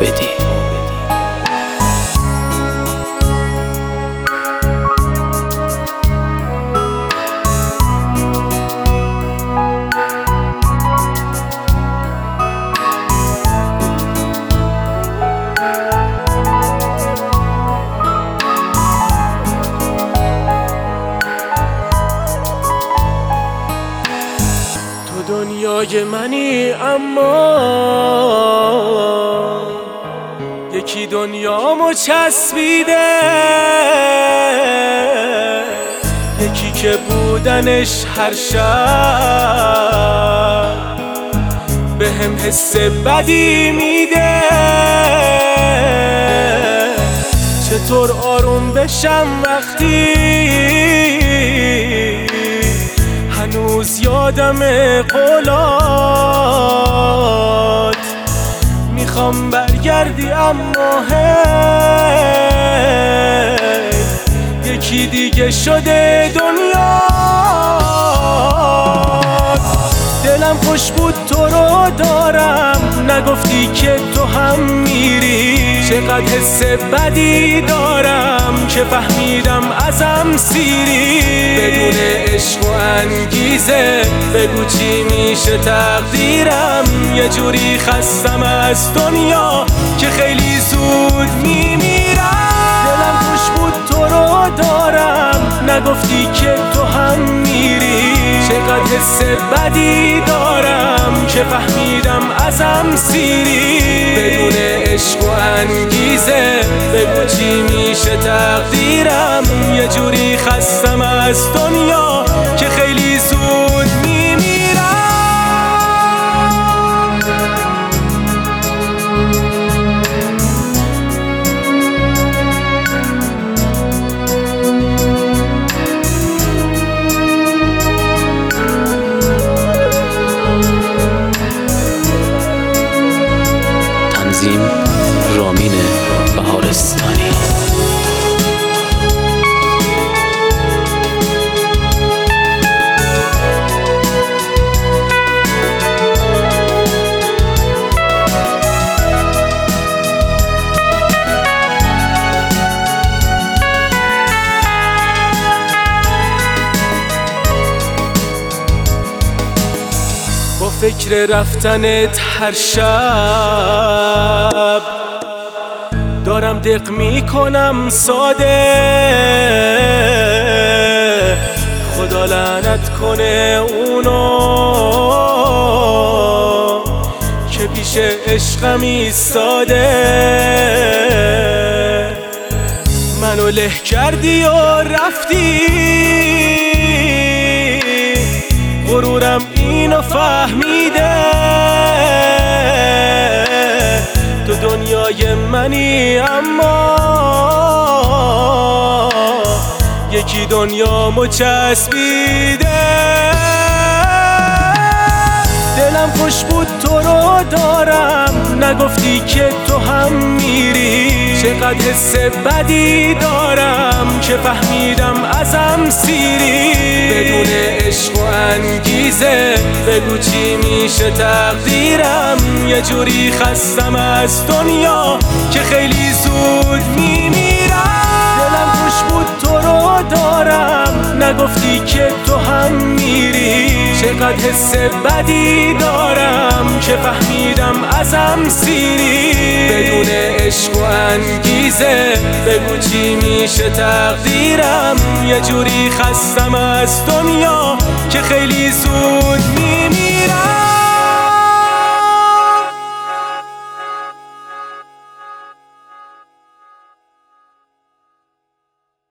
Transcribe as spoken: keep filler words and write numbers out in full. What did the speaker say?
عابدی. دنیای منی اما یکی دنیامو چسبیده، یکی که بودنش هر شب به هم حس بدی میده. چطور آروم بشم وقتی هنوز یادم قولات، میخوام برگردی اما هی یکی دیگه شده دنیا. دلم خوش بود تو رو دارم، نگفتی که تو هم میری. چقدر حس بدی دارم که فهمیدم ازم سیری. بدون عشق و انگیزه بگو چی میشه تقدیرم. یه جوری خستم از دنیا که خیلی زود میمیرم. دلم خوش بود تو رو دارم، نگفتی که تو هم میری. چقدر حس بدی دارم که فهمیدم ازم سیری. بدون عشق و انگیزه بگو چی میشه تقدیرم. یه جوری خستم از دنیا که خیلی زود میمیرم. تنظیم رامین بهارستانی. با فکر رفتنت هر شب دارم دق میکنم ساده. خدا لعنت کنه اونو که پیش عشقم ایستاده. منو له کردی و رفتی، غرورم اینو فهمیده. تو دنیای منی اما یکی دنیامو چسبیده. دلم خوش بود تو رو دارم، نگفتی که تو هم میری. چقدر حس بدی دارم که فهمیدم ازم سیری. بدون عشق و انگیزه بگو چی میشه تقدیرم. یه جوری خستم از دنیا که خیلی زود میمیرم. دلم خوش بود تو رو دارم، نگفتی که تو هم میری. چقدر حس بدی دارم که فهمیدم ازم سیری. بدون عشق و انگیزه بگو چی میشه تقدیرم. یه جوری خستم از دنیا که